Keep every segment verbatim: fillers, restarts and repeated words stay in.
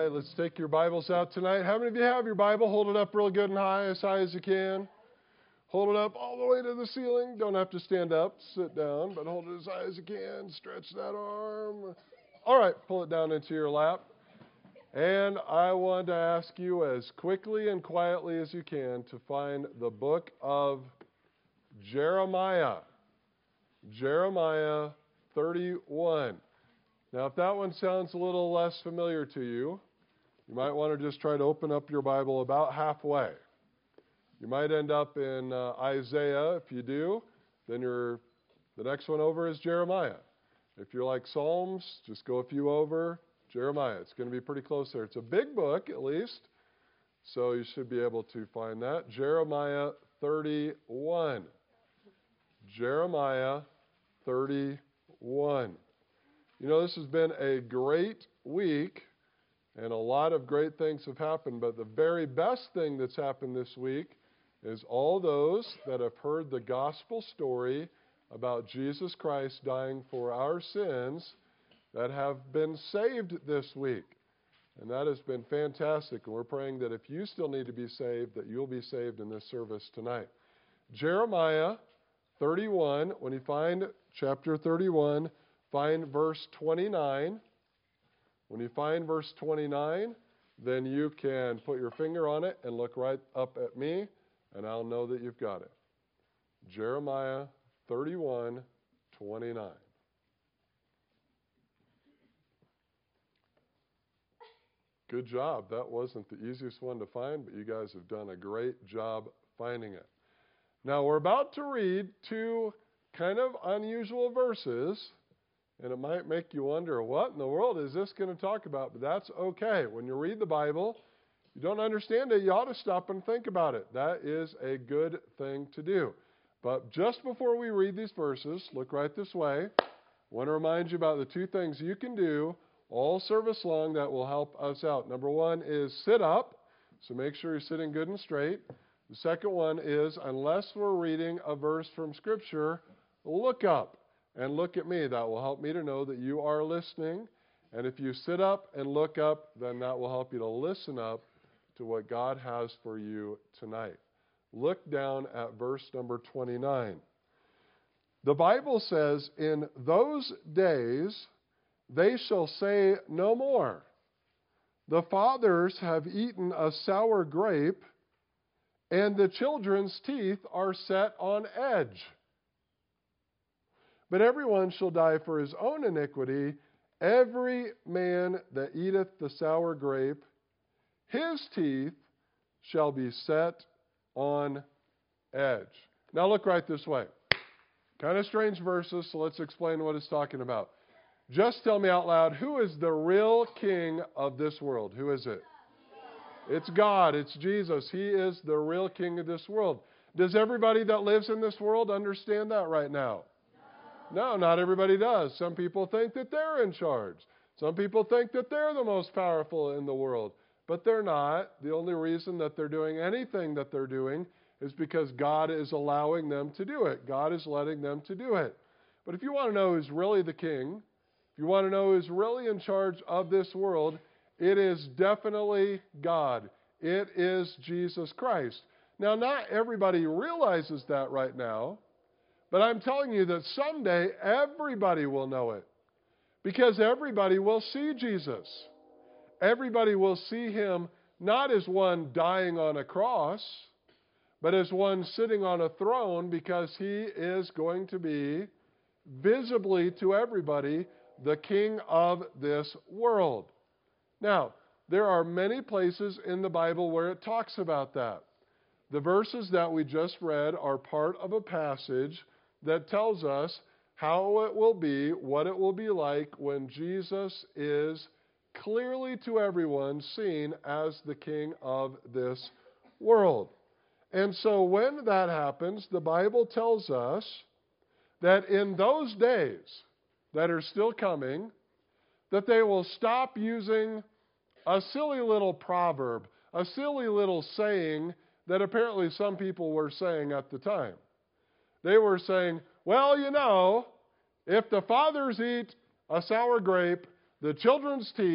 right, let's take your Bibles out tonight. How many of you have your Bible? Hold it up real good and high, as high as you can. Hold it up all the way to the ceiling. Don't have to stand up, sit down, but hold it as high as you can. Stretch that arm. All right, pull it down into your lap. And I want to ask you as quickly and quietly as you can to find the book of Jeremiah. Jeremiah thirty-one. Now, if that one sounds a little less familiar to you, you might want to just try to open up your Bible about halfway. You might end up in uh, Isaiah. If you do, then you're, the next one over is Jeremiah. If you're like Psalms, just go a few over. Jeremiah. It's going to be pretty close there. It's a big book, at least, so you should be able to find that. Jeremiah thirty-one. Jeremiah thirty-one. You know, this has been a great week, and a lot of great things have happened, but the very best thing that's happened this week is all those that have heard the gospel story about Jesus Christ dying for our sins that have been saved this week. And that has been fantastic, and we're praying that if you still need to be saved, that you'll be saved in this service tonight. Jeremiah thirty-one, when you find chapter thirty-one, find verse twenty-nine. When you find verse twenty-nine, then you can put your finger on it and look right up at me, and I'll know that you've got it. Jeremiah thirty-one, twenty-nine. Good job. That wasn't the easiest one to find, but you guys have done a great job finding it. Now, we're about to read two kind of unusual verses, and it might make you wonder, what in the world is this going to talk about? But that's okay. When you read the Bible, you don't understand it, you ought to stop and think about it. That is a good thing to do. But just before we read these verses, look right this way. I want to remind you about the two things you can do all service long that will help us out. Number one is sit up, so make sure you're sitting good and straight. The second one is, unless we're reading a verse from Scripture, look up and look at me. That will help me to know that you are listening. And if you sit up and look up, then that will help you to listen up to what God has for you tonight. Look down at verse number twenty-nine. The Bible says, in those days they shall say no more, the fathers have eaten a sour grape, and the children's teeth are set on edge. But everyone shall die for his own iniquity. Every man that eateth the sour grape, his teeth shall be set on edge. Now look right this way. Kind of strange verses, so let's explain what it's talking about. Just tell me out loud, who is the real king of this world? Who is it? It's God. It's Jesus. He is the real king of this world. Does everybody that lives in this world understand that right now? No, not everybody does. Some people think that they're in charge. Some people think that they're the most powerful in the world. But they're not. The only reason that they're doing anything that they're doing is because God is allowing them to do it. God is letting them to do it. But if you want to know who's really the king, if you want to know who's really in charge of this world, it is definitely God. It is Jesus Christ. Now, not everybody realizes that right now, but I'm telling you that someday everybody will know it, because everybody will see Jesus. Everybody will see him not as one dying on a cross, but as one sitting on a throne, because he is going to be visibly to everybody the king of this world. Now, there are many places in the Bible where it talks about that. The verses that we just read are part of a passage that tells us how it will be, what it will be like when Jesus is clearly to everyone seen as the king of this world. And so when that happens, the Bible tells us that in those days that are still coming, that they will stop using a silly little proverb, a silly little saying that apparently some people were saying at the time. They were saying, well, you know, if the fathers eat a sour grape, the children's teeth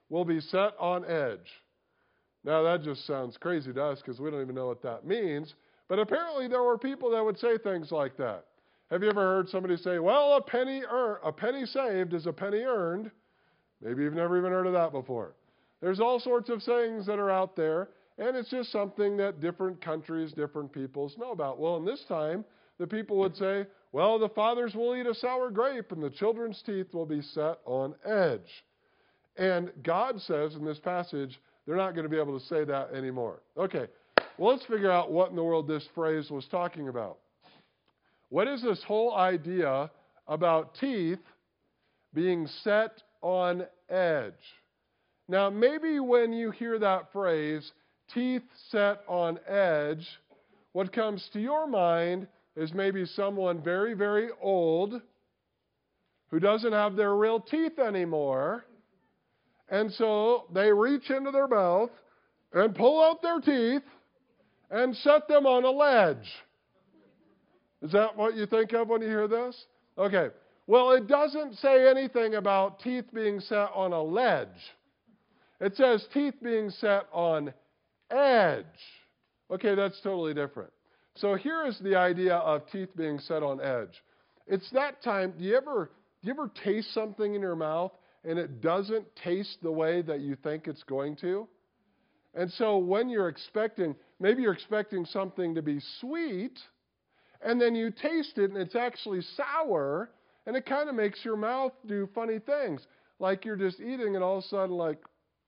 will be set on edge. Now, that just sounds crazy to us because we don't even know what that means. But apparently there were people that would say things like that. Have you ever heard somebody say, well, a penny, ear- a penny saved is a penny earned? Maybe you've never even heard of that before. There's all sorts of sayings that are out there, and it's just something that different countries, different peoples know about. Well, in this time, the people would say, well, the fathers will eat a sour grape, and the children's teeth will be set on edge. And God says in this passage, they're not going to be able to say that anymore. Okay, well, let's figure out what in the world this phrase was talking about. What is this whole idea about teeth being set on edge? Now, maybe when you hear that phrase, teeth set on edge, what comes to your mind is maybe someone very, very old who doesn't have their real teeth anymore. And so they reach into their mouth and pull out their teeth and set them on a ledge. Is that what you think of when you hear this? Okay. Well, it doesn't say anything about teeth being set on a ledge. It says teeth being set on edge. Okay, that's totally different. So here is the idea of teeth being set on edge. It's that time, do you ever, do you ever taste something in your mouth and it doesn't taste the way that you think it's going to? And so when you're expecting, maybe you're expecting something to be sweet, and then you taste it and it's actually sour, and it kind of makes your mouth do funny things. Like you're just eating and all of a sudden like,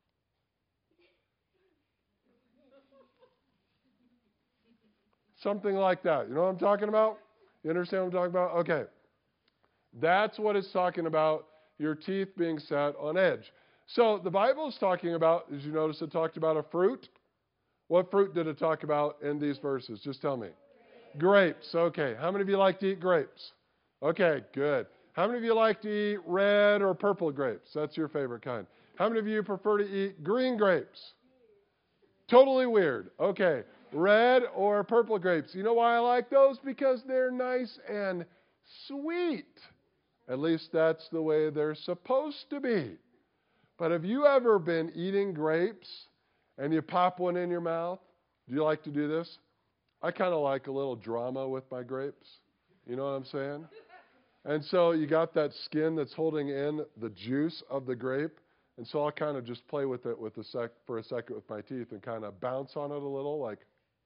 something like that. You know what I'm talking about? You understand what I'm talking about? Okay. That's what it's talking about, your teeth being set on edge. So the Bible is talking about, did you notice it talked about a fruit? What fruit did it talk about in these verses? Just tell me. Grapes. Okay. How many of you like to eat grapes? Okay, good. How many of you like to eat red or purple grapes? That's your favorite kind. How many of you prefer to eat green grapes? Totally weird. Okay. Red or purple grapes. You know why I like those? Because they're nice and sweet. At least that's the way they're supposed to be. But have you ever been eating grapes and you pop one in your mouth? Do you like to do this? I kind of like a little drama with my grapes. You know what I'm saying? And so you got that skin that's holding in the juice of the grape. And so I'll kind of just play with it with a sec, for a second with my teeth and kind of bounce on it a little, like,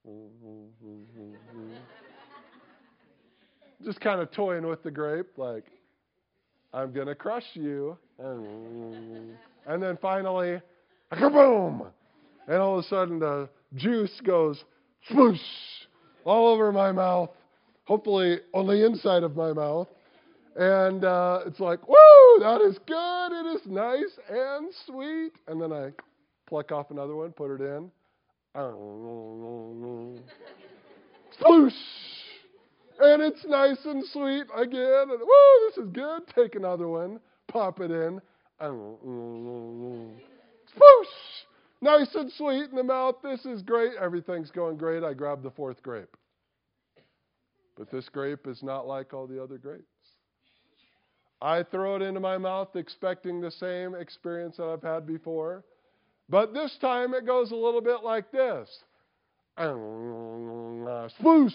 just kind of toying with the grape, like, I'm going to crush you. And then finally, kaboom! And all of a sudden the juice goes swoosh all over my mouth, hopefully on the inside of my mouth. And uh, it's like, woo, that is good. It is nice and sweet. And then I pluck off another one, put it in. Sploosh! And it's nice and sweet again. And, woo, this is good. Take another one, pop it in. Sploosh! Nice and sweet in the mouth. This is great. Everything's going great. I grab the fourth grape. But this grape is not like all the other grapes. I throw it into my mouth expecting the same experience that I've had before. But this time it goes a little bit like this. Sploosh!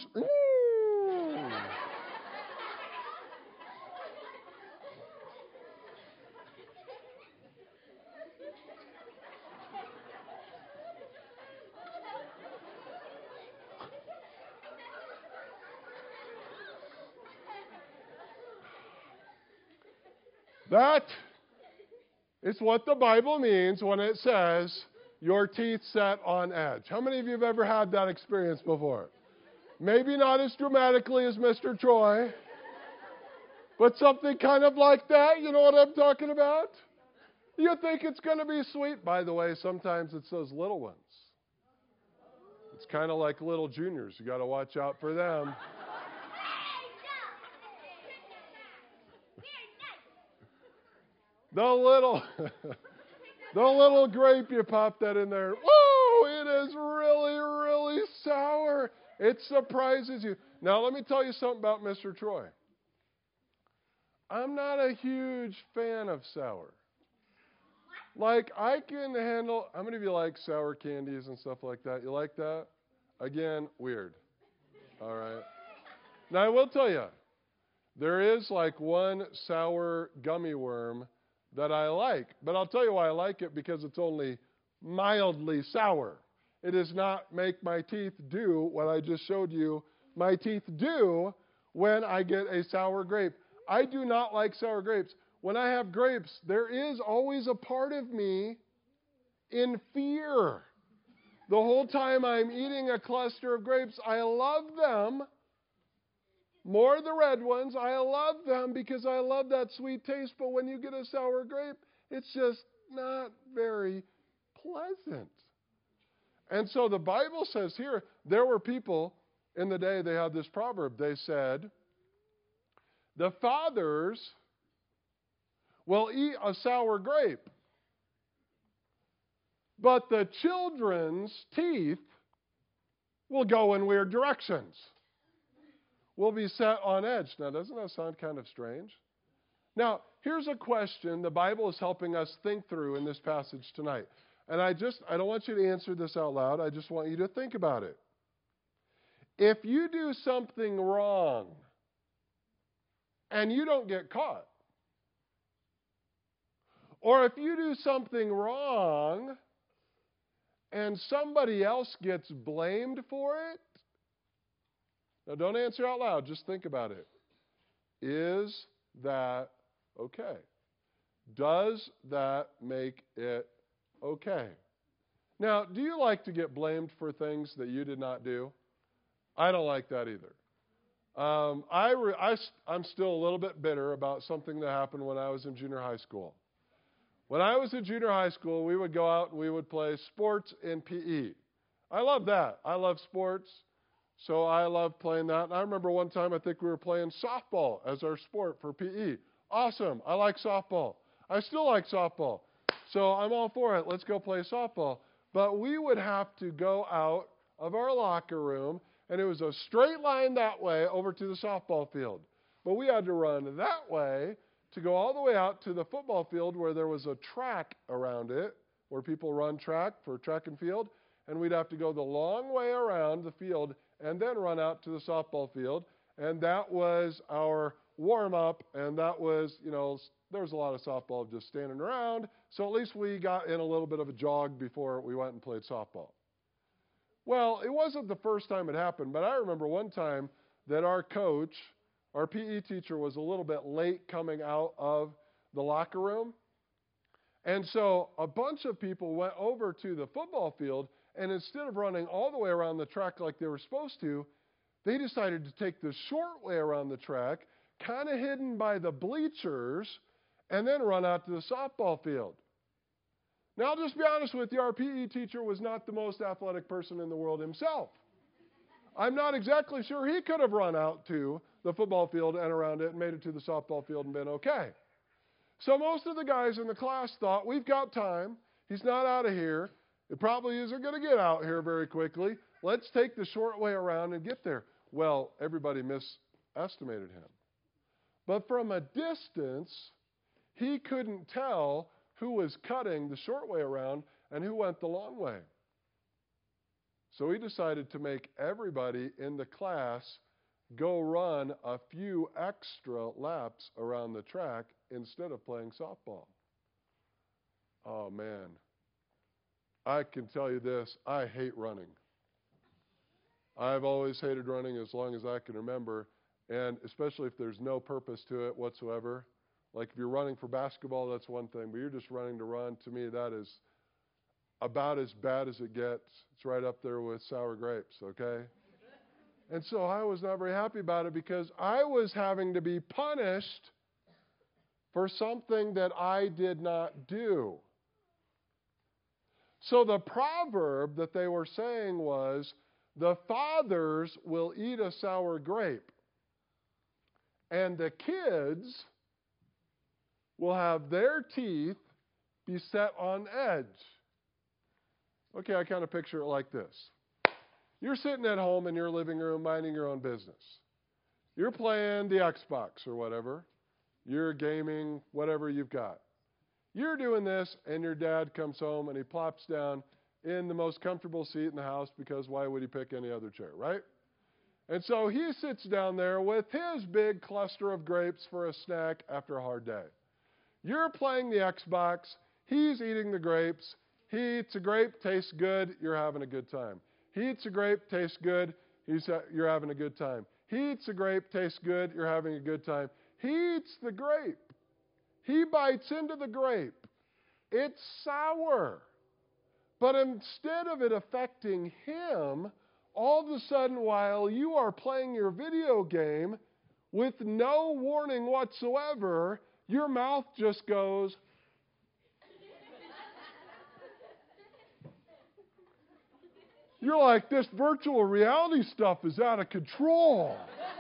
That is what the Bible means when it says your teeth set on edge. How many of you have ever had that experience before? Maybe not as dramatically as Mister Troy, but something kind of like that. You know what I'm talking about? You think it's going to be sweet. By the way, sometimes it's those little ones. It's kind of like little juniors. You got to watch out for them. The little, the little grape, you pop that in there. Whoa, it is really, really sour. It surprises you. Now, let me tell you something about Mister Troy. I'm not a huge fan of sour. Like, I can handle, how many of you like sour candies and stuff like that? You like that? Again, weird. All right. Now, I will tell you, there is like one sour gummy worm that I like. But I'll tell you why I like it, because it's only mildly sour. It does not make my teeth do what I just showed you my teeth do when I get a sour grape. I do not like sour grapes. When I have grapes, there is always a part of me in fear. The whole time I'm eating a cluster of grapes, I love them. More the red ones. I love them because I love that sweet taste. But when you get a sour grape, it's just not very pleasant. And so the Bible says here, there were people in the day, they had this proverb. They said, the fathers will eat a sour grape, but the children's teeth will go in weird directions. Will be set on edge. Now, doesn't that sound kind of strange? Now, here's a question the Bible is helping us think through in this passage tonight. And I just, I don't want you to answer this out loud. I just want you to think about it. If you do something wrong and you don't get caught, or if you do something wrong and somebody else gets blamed for it, now don't answer out loud, just think about it. Is that okay? Does that make it okay? Now, do you like to get blamed for things that you did not do? I don't like that either. Um, I re- I, I'm still a little bit bitter about something that happened when I was in junior high school. When I was in junior high school, we would go out and we would play sports in P E. I love that. I love sports, so I love playing that. And I remember one time I think we were playing softball as our sport for P E. Awesome. I like softball. I still like softball. So I'm all for it. Let's go play softball. But we would have to go out of our locker room, and it was a straight line that way over to the softball field. But we had to run that way to go all the way out to the football field where there was a track around it, where people run track for track and field. And we'd have to go the long way around the field and then run out to the softball field. And that was our warm-up, and that was, you know, there was a lot of softball just standing around. So at least we got in a little bit of a jog before we went and played softball. Well, it wasn't the first time it happened, but I remember one time that our coach, our P E teacher, was a little bit late coming out of the locker room. And so a bunch of people went over to the football field, and instead of running all the way around the track like they were supposed to, they decided to take the short way around the track, kind of hidden by the bleachers, and then run out to the softball field. Now, I'll just be honest with you, our P E teacher was not the most athletic person in the world himself. I'm not exactly sure he could have run out to the football field and around it and made it to the softball field and been okay. So most of the guys in the class thought, we've got time. He's not out of here. It probably isn't going to get out here very quickly. Let's take the short way around and get there. Well, everybody misestimated him. But from a distance, he couldn't tell who was cutting the short way around and who went the long way. So he decided to make everybody in the class go run a few extra laps around the track instead of playing softball. Oh, man. I can tell you this, I hate running. I've always hated running as long as I can remember, and especially if there's no purpose to it whatsoever. Like if you're running for basketball, that's one thing, but you're just running to run. To me, that is about as bad as it gets. It's right up there with sour grapes, okay? And so I was not very happy about it because I was having to be punished for something that I did not do. So the proverb that they were saying was, the fathers will eat a sour grape, and the kids will have their teeth be set on edge. Okay, I kind of picture it like this. You're sitting at home in your living room minding your own business. You're playing the Xbox or whatever. You're gaming, whatever you've got. You're doing this, and your dad comes home, and he plops down in the most comfortable seat in the house, because why would he pick any other chair, right? And so he sits down there with his big cluster of grapes for a snack after a hard day. You're playing the Xbox. He's eating the grapes. He eats a grape, tastes good, you're having a good time. He eats a grape, tastes good, he's ha- you're having a good time. He eats a grape, tastes good, you're having a good time. He eats the grape. He bites into the grape. It's sour. But instead of it affecting him, all of a sudden, while you are playing your video game, with no warning whatsoever, your mouth just goes, you're like, this virtual reality stuff is out of control.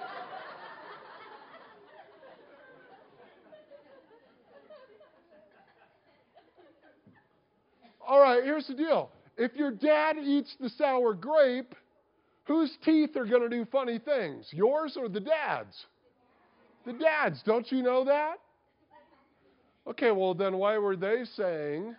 All right, here's the deal. If your dad eats the sour grape, whose teeth are going to do funny things? Yours or the dad's? The dad's. Don't you know that? Okay, well, then why were they saying,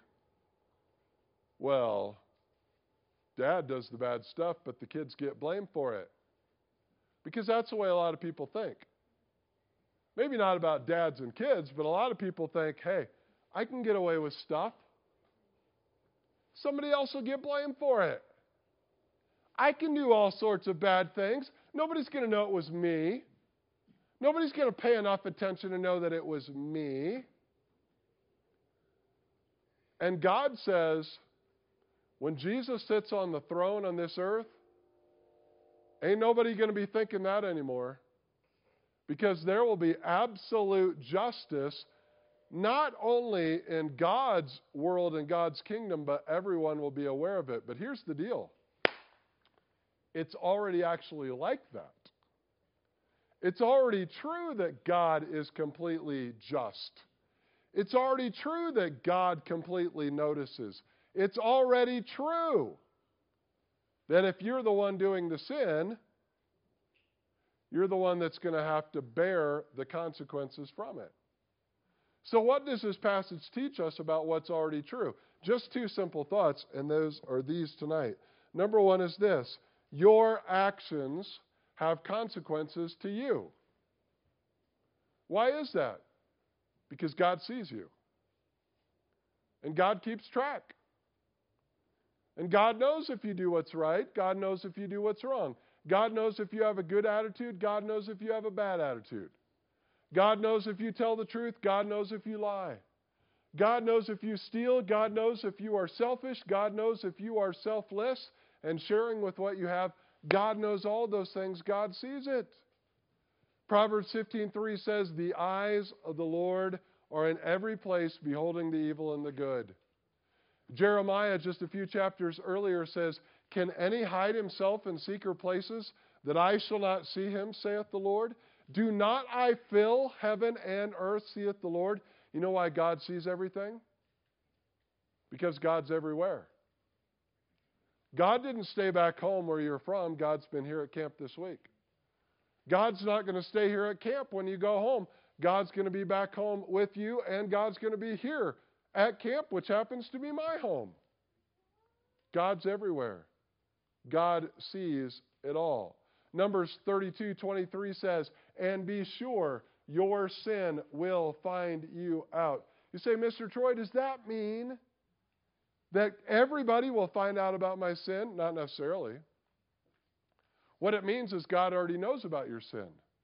well, dad does the bad stuff, but the kids get blamed for it? Because that's the way a lot of people think. Maybe not about dads and kids, but a lot of people think, hey, I can get away with stuff. Somebody else will get blamed for it. I can do all sorts of bad things. Nobody's going to know it was me. Nobody's going to pay enough attention to know that it was me. And God says, when Jesus sits on the throne on this earth, ain't nobody going to be thinking that anymore. Because there will be absolute justice, not only in God's world and God's kingdom, but everyone will be aware of it. But here's the deal. It's already actually like that. It's already true that God is completely just. It's already true that God completely notices. It's already true that if you're the one doing the sin, you're the one that's going to have to bear the consequences from it. So what does this passage teach us about what's already true? Just two simple thoughts, and those are these tonight. Number one is this: your actions have consequences to you. Why is that? Because God sees you. And God keeps track. And God knows if you do what's right. God knows if you do what's wrong. God knows if you have a good attitude. God knows if you have a bad attitude. God knows if you tell the truth. God knows if you lie. God knows if you steal. God knows if you are selfish. God knows if you are selfless and sharing with what you have. God knows all those things. God sees it. Proverbs fifteen three says, the eyes of the Lord are in every place, beholding the evil and the good. Jeremiah, just a few chapters earlier, says, can any hide himself in secret places, that I shall not see him, saith the Lord? Do not I fill heaven and earth, saith the Lord? You know why God sees everything? Because God's everywhere. God didn't stay back home where you're from. God's been here at camp this week. God's not going to stay here at camp when you go home. God's going to be back home with you, and God's going to be here at camp, which happens to be my home. God's everywhere. God sees it all. Numbers thirty-two twenty-three says, and be sure your sin will find you out. You say, Mister Troy, does that mean that everybody will find out about my sin? Not necessarily. What it means is God already knows about your sin.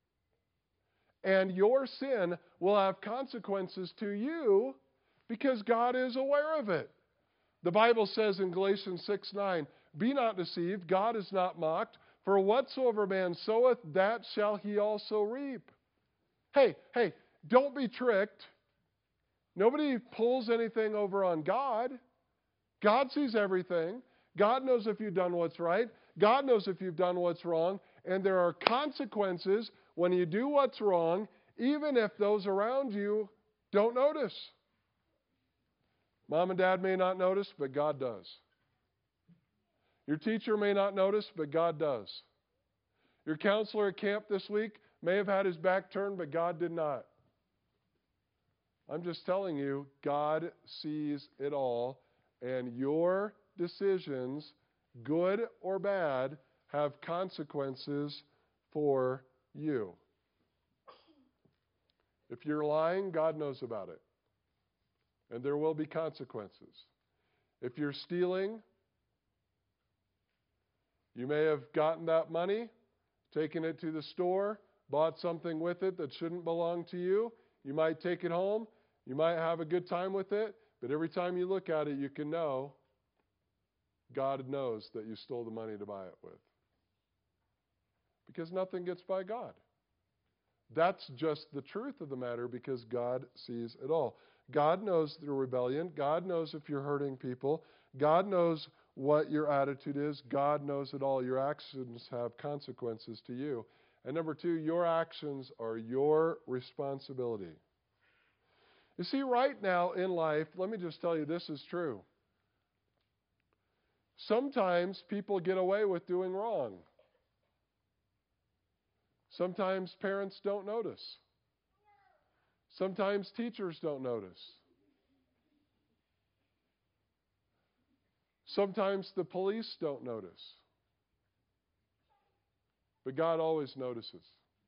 And your sin will have consequences to you because God is aware of it. The Bible says in Galatians six nine, be not deceived, God is not mocked, for whatsoever man soweth, that shall he also reap. Hey, hey, don't be tricked. Nobody pulls anything over on God. God sees everything. God knows if you've done what's right. God knows if you've done what's wrong. And there are consequences when you do what's wrong, even if those around you don't notice. Mom and dad may not notice, but God does. Your teacher may not notice, but God does. Your counselor at camp this week may have had his back turned, but God did not. I'm just telling you, God sees it all, and your decisions, good or bad, have consequences for you. If you're lying, God knows about it, and there will be consequences. If you're stealing, you may have gotten that money, taken it to the store, bought something with it that shouldn't belong to you. You might take it home. You might have a good time with it, but every time you look at it, you can know God knows that you stole the money to buy it with. Because nothing gets by God. That's just the truth of the matter, because God sees it all. God knows the rebellion. God knows if you're hurting people. God knows what your attitude is. God knows it all. Your actions have consequences to you. And number two, your actions are your responsibility. You see, right now in life, let me just tell you, this is true. Sometimes people get away with doing wrong. Sometimes parents don't notice. Sometimes teachers don't notice. Sometimes the police don't notice. But God always notices.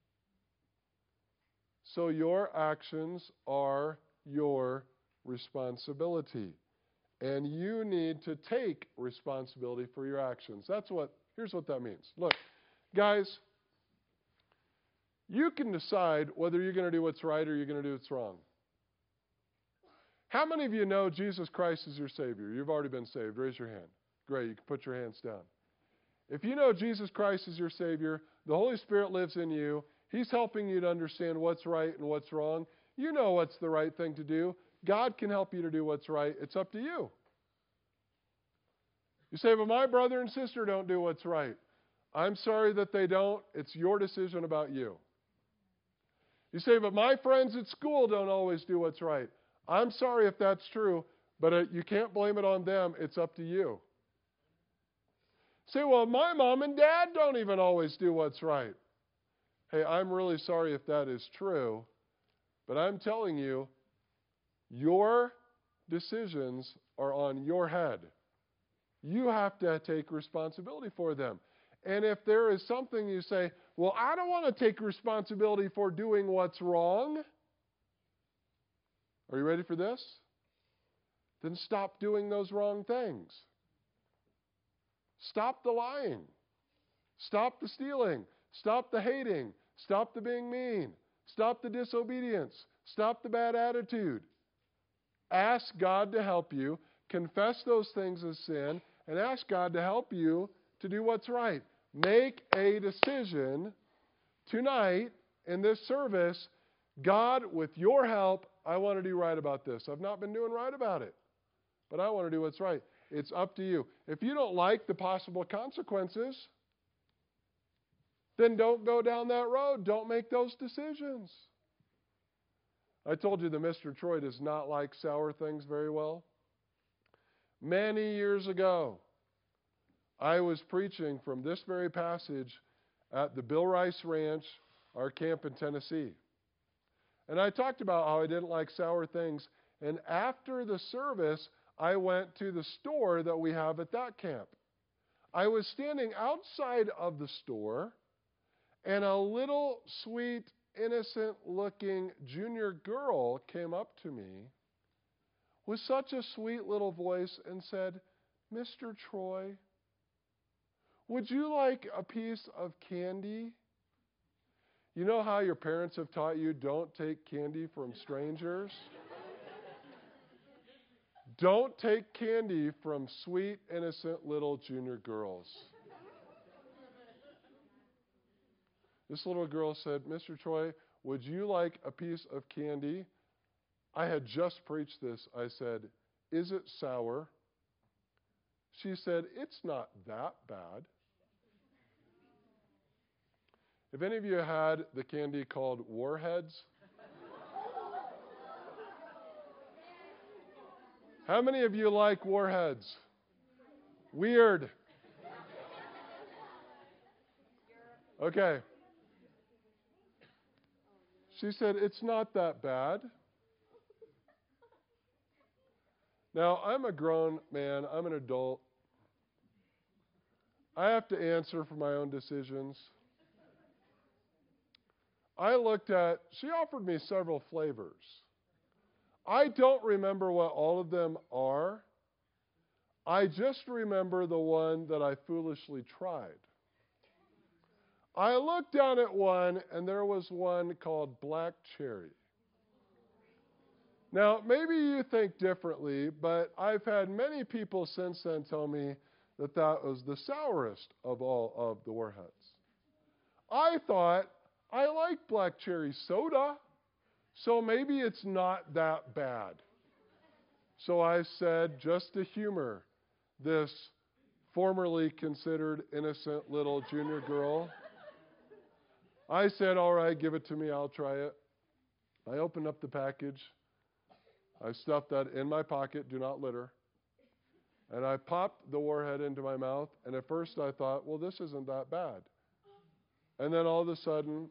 So your actions are your responsibility. And you need to take responsibility for your actions. That's what, here's what that means. Look, guys, you can decide whether you're going to do what's right or you're going to do what's wrong. How many of you know Jesus Christ is your Savior? You've already been saved. Raise your hand. Great, you can put your hands down. If you know Jesus Christ is your Savior, the Holy Spirit lives in you. He's helping you to understand what's right and what's wrong. You know what's the right thing to do. God can help you to do what's right. It's up to you. You say, but my brother and sister don't do what's right. I'm sorry that they don't. It's your decision about you. You say, but my friends at school don't always do what's right. I'm sorry if that's true, but uh, you can't blame it on them. It's up to you. Say, well, my mom and dad don't even always do what's right. Hey, I'm really sorry if that is true, but I'm telling you, your decisions are on your head. You have to take responsibility for them. And if there is something you say, well, I don't want to take responsibility for doing what's wrong. Are you ready for this? Then stop doing those wrong things. Stop the lying. Stop the stealing. Stop the hating. Stop the being mean. Stop the disobedience. Stop the bad attitude. Ask God to help you. Confess those things as sin and ask God to help you to do what's right. Make a decision tonight in this service. God, with your help, I want to do right about this. I've not been doing right about it, but I want to do what's right. It's up to you. If you don't like the possible consequences, then don't go down that road. Don't make those decisions. I told you that Mister Troy does not like sour things very well. Many years ago, I was preaching from this very passage at the Bill Rice Ranch, our camp in Tennessee. And I talked about how I didn't like sour things. And after the service, I went to the store that we have at that camp. I was standing outside of the store, and a little sweet, innocent-looking junior girl came up to me with such a sweet little voice and said, Mister Troy, would you like a piece of candy? You know how your parents have taught you don't take candy from strangers? Don't take candy from sweet, innocent little junior girls. This little girl said, Mister Troy, would you like a piece of candy? I had just preached this. I said, is it sour? She said, it's not that bad. Have any of you had the candy called Warheads? How many of you like Warheads? Weird. Okay. She said, it's not that bad. Now, I'm a grown man. I'm an adult. I have to answer for my own decisions. I looked at, she offered me several flavors. I don't remember what all of them are. I just remember the one that I foolishly tried. I looked down at one, and there was one called black cherry. Now, maybe you think differently, but I've had many people since then tell me that that was the sourest of all of the warheads. I thought, I like black cherry soda, so maybe it's not that bad. So I said, just to humor this formerly considered innocent little junior girl, I said, all right, give it to me, I'll try it. I opened up the package. I stuffed that in my pocket, do not litter. And I popped the warhead into my mouth, and at first I thought, well, this isn't that bad. And then all of a sudden,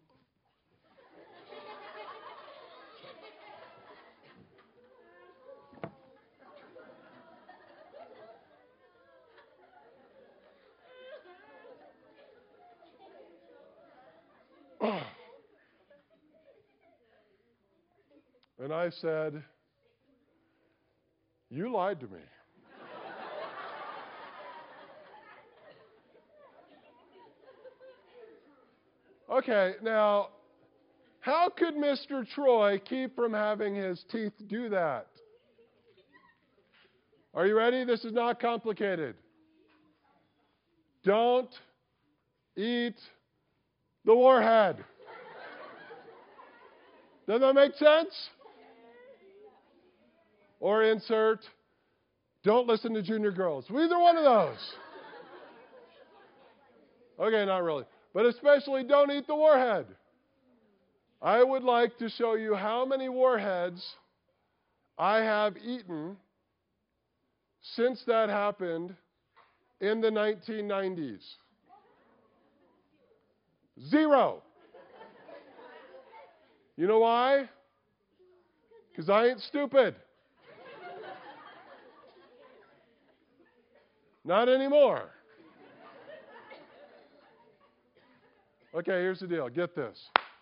and I said, you lied to me. Okay, now, how could Mister Troy keep from having his teeth do that? Are you ready? This is not complicated. Don't eat the warhead. Does that make sense? Or insert, don't listen to junior girls. Either one of those. Okay, not really. But especially don't eat the warhead. I would like to show you how many warheads I have eaten since that happened in the nineteen nineties. Zero. You know why? Because I ain't stupid. Not anymore. Okay, here's the deal. Get this.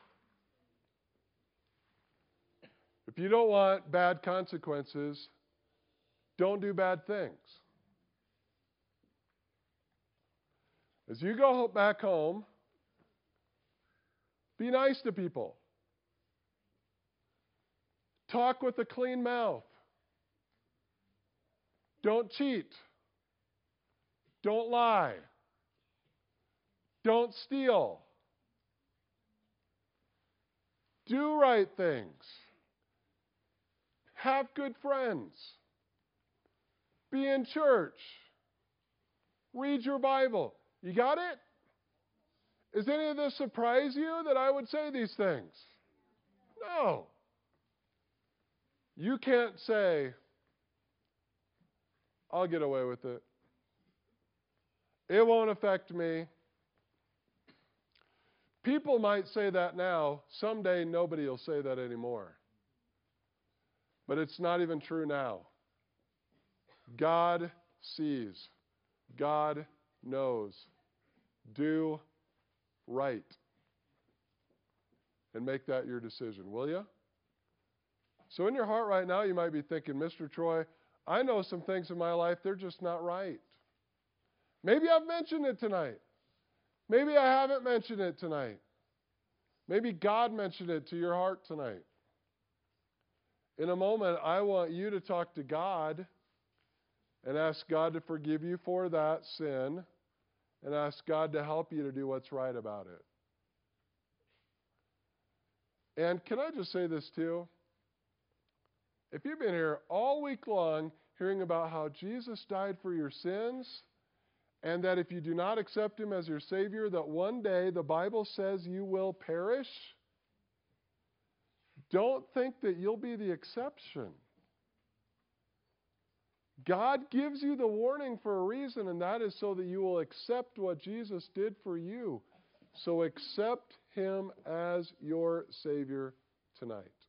If you don't want bad consequences, don't do bad things. As you go back home, be nice to people. Talk with a clean mouth. Don't cheat. Don't lie. Don't steal. Do right things. Have good friends. Be in church. Read your Bible. You got it? Does any of this surprise you that I would say these things? No. You can't say, I'll get away with it. It won't affect me. People might say that now. Someday nobody will say that anymore. But it's not even true now. God sees. God knows. Do right. And make that your decision, will you? So in your heart right now, you might be thinking, Mister Troy, I know some things in my life, they're just not right. Maybe I've mentioned it tonight. Maybe I haven't mentioned it tonight. Maybe God mentioned it to your heart tonight. In a moment, I want you to talk to God and ask God to forgive you for that sin and ask God to help you to do what's right about it. And can I just say this too? If you've been here all week long hearing about how Jesus died for your sins, and that if you do not accept Him as your Savior, that one day the Bible says you will perish, don't think that you'll be the exception. God gives you the warning for a reason, and that is so that you will accept what Jesus did for you. So accept Him as your Savior tonight.